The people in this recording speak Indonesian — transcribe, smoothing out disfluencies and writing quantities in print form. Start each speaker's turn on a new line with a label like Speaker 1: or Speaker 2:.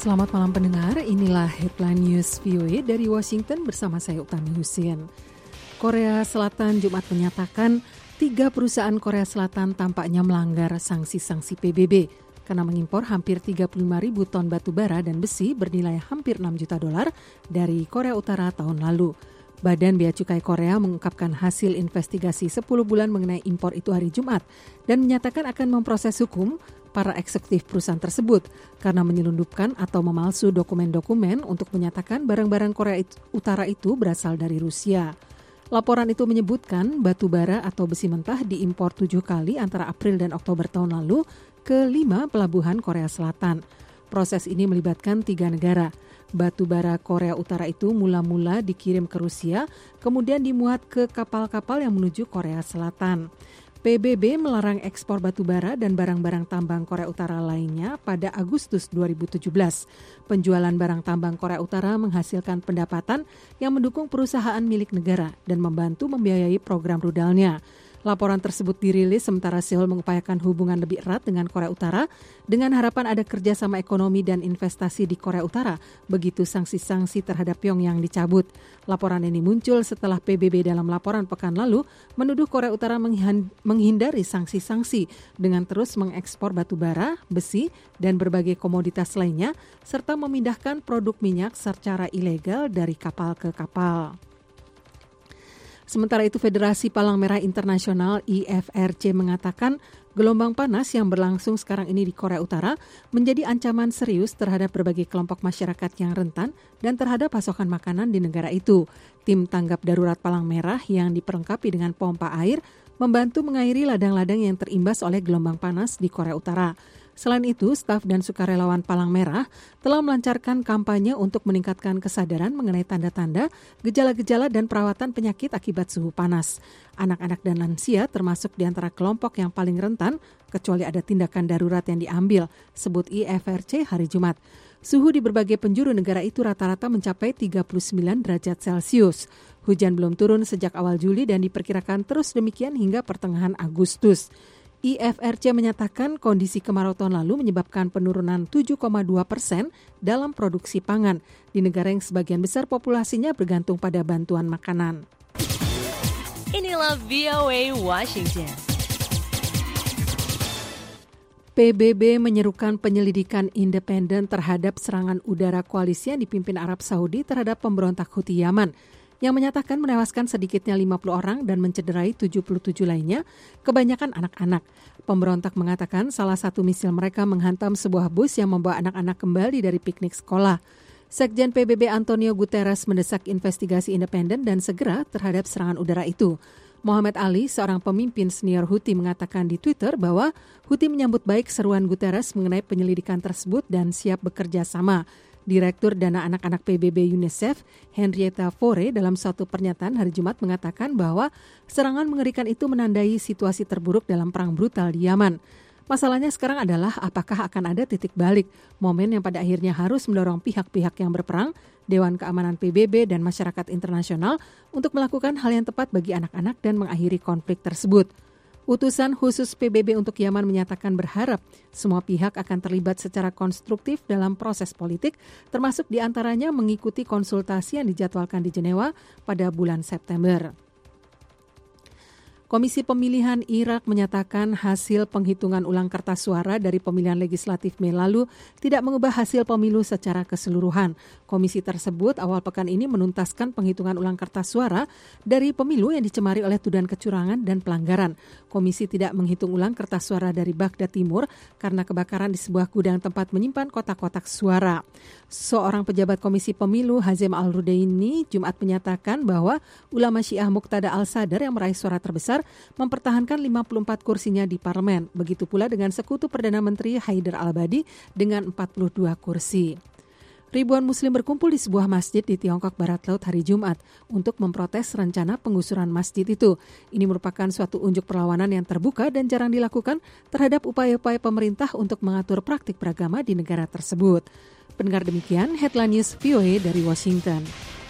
Speaker 1: Selamat malam pendengar, inilah Headline News VOA dari Washington bersama saya Utami Husin. Korea Selatan Jumat menyatakan 3 perusahaan Korea Selatan tampaknya melanggar sanksi-sanksi PBB karena mengimpor hampir 35.000 ton batu bara dan besi bernilai hampir $6 juta dari Korea Utara tahun lalu. Badan Bea Cukai Korea mengungkapkan hasil investigasi 10 bulan mengenai impor itu hari Jumat dan menyatakan akan memproses hukum para eksekutif perusahaan tersebut karena menyelundupkan atau memalsu dokumen-dokumen untuk menyatakan barang-barang Korea Utara itu berasal dari Rusia. Laporan itu menyebutkan batu bara atau besi mentah diimpor 7 kali antara April dan Oktober tahun lalu ke 5 pelabuhan Korea Selatan. Proses ini melibatkan 3 negara. Batu bara Korea Utara itu mula-mula dikirim ke Rusia, kemudian dimuat ke kapal-kapal yang menuju Korea Selatan. PBB melarang ekspor batu bara dan barang-barang tambang Korea Utara lainnya pada Agustus 2017. Penjualan barang tambang Korea Utara menghasilkan pendapatan yang mendukung perusahaan milik negara dan membantu membiayai program rudalnya. Laporan tersebut dirilis sementara Seoul mengupayakan hubungan lebih erat dengan Korea Utara dengan harapan ada kerjasama ekonomi dan investasi di Korea Utara begitu sanksi-sanksi terhadap Pyongyang dicabut. Laporan ini muncul setelah PBB dalam laporan pekan lalu menuduh Korea Utara menghindari sanksi-sanksi dengan terus mengekspor batu bara, besi, dan berbagai komoditas lainnya serta memindahkan produk minyak secara ilegal dari kapal ke kapal. Sementara itu, Federasi Palang Merah Internasional IFRC mengatakan gelombang panas yang berlangsung sekarang ini di Korea Utara menjadi ancaman serius terhadap berbagai kelompok masyarakat yang rentan dan terhadap pasokan makanan di negara itu. Tim tanggap darurat Palang Merah yang diperlengkapi dengan pompa air membantu mengairi ladang-ladang yang terimbas oleh gelombang panas di Korea Utara. Selain itu, staf dan sukarelawan Palang Merah telah melancarkan kampanye untuk meningkatkan kesadaran mengenai tanda-tanda, gejala-gejala dan perawatan penyakit akibat suhu panas. Anak-anak dan lansia termasuk di antara kelompok yang paling rentan, kecuali ada tindakan darurat yang diambil, sebut IFRC hari Jumat. Suhu di berbagai penjuru negara itu rata-rata mencapai 39 derajat Celcius. Hujan belum turun sejak awal Juli dan diperkirakan terus demikian hingga pertengahan Agustus. IFRC menyatakan kondisi kemarau tahun lalu menyebabkan penurunan 7,2% dalam produksi pangan di negara yang sebagian besar populasinya bergantung pada bantuan makanan.
Speaker 2: Inilah VOA Washington.
Speaker 1: PBB menyerukan penyelidikan independen terhadap serangan udara koalisi yang dipimpin Arab Saudi terhadap pemberontak Houthi Yaman, yang menyatakan menewaskan sedikitnya 50 orang dan mencederai 77 lainnya, kebanyakan anak-anak. Pemberontak mengatakan salah satu misil mereka menghantam sebuah bus yang membawa anak-anak kembali dari piknik sekolah. Sekjen PBB Antonio Guterres mendesak investigasi independen dan segera terhadap serangan udara itu. Muhammad Ali, seorang pemimpin senior Houthi, mengatakan di Twitter bahwa Houthi menyambut baik seruan Guterres mengenai penyelidikan tersebut dan siap bekerja sama. Direktur Dana Anak-anak PBB UNICEF, Henrietta Fore, dalam suatu pernyataan hari Jumat mengatakan bahwa serangan mengerikan itu menandai situasi terburuk dalam perang brutal di Yaman. Masalahnya sekarang adalah apakah akan ada titik balik, momen yang pada akhirnya harus mendorong pihak-pihak yang berperang, Dewan Keamanan PBB dan masyarakat internasional untuk melakukan hal yang tepat bagi anak-anak dan mengakhiri konflik tersebut. Utusan khusus PBB untuk Yaman menyatakan berharap semua pihak akan terlibat secara konstruktif dalam proses politik, termasuk diantaranya mengikuti konsultasi yang dijadwalkan di Jenewa pada bulan September. Komisi Pemilihan Irak menyatakan hasil penghitungan ulang kertas suara dari pemilihan legislatif Mei lalu tidak mengubah hasil pemilu secara keseluruhan. Komisi tersebut awal pekan ini menuntaskan penghitungan ulang kertas suara dari pemilu yang dicemari oleh tuduhan kecurangan dan pelanggaran. Komisi tidak menghitung ulang kertas suara dari Baghdad Timur karena kebakaran di sebuah gudang tempat menyimpan kotak-kotak suara. Seorang pejabat Komisi Pemilu, Hazem Al-Rudaini, Jumat menyatakan bahwa ulama Syiah Muqtada Al-Sadr yang meraih suara terbesar mempertahankan 54 kursinya di parlemen. Begitu pula dengan sekutu Perdana Menteri Haidar Al-Abadi dengan 42 kursi. Ribuan Muslim berkumpul di sebuah masjid di Tiongkok Barat Laut hari Jumat untuk memprotes rencana penggusuran masjid itu. Ini merupakan suatu unjuk perlawanan yang terbuka dan jarang dilakukan terhadap upaya-upaya pemerintah untuk mengatur praktik beragama di negara tersebut. Pendengar, demikian Headline News VOA dari Washington.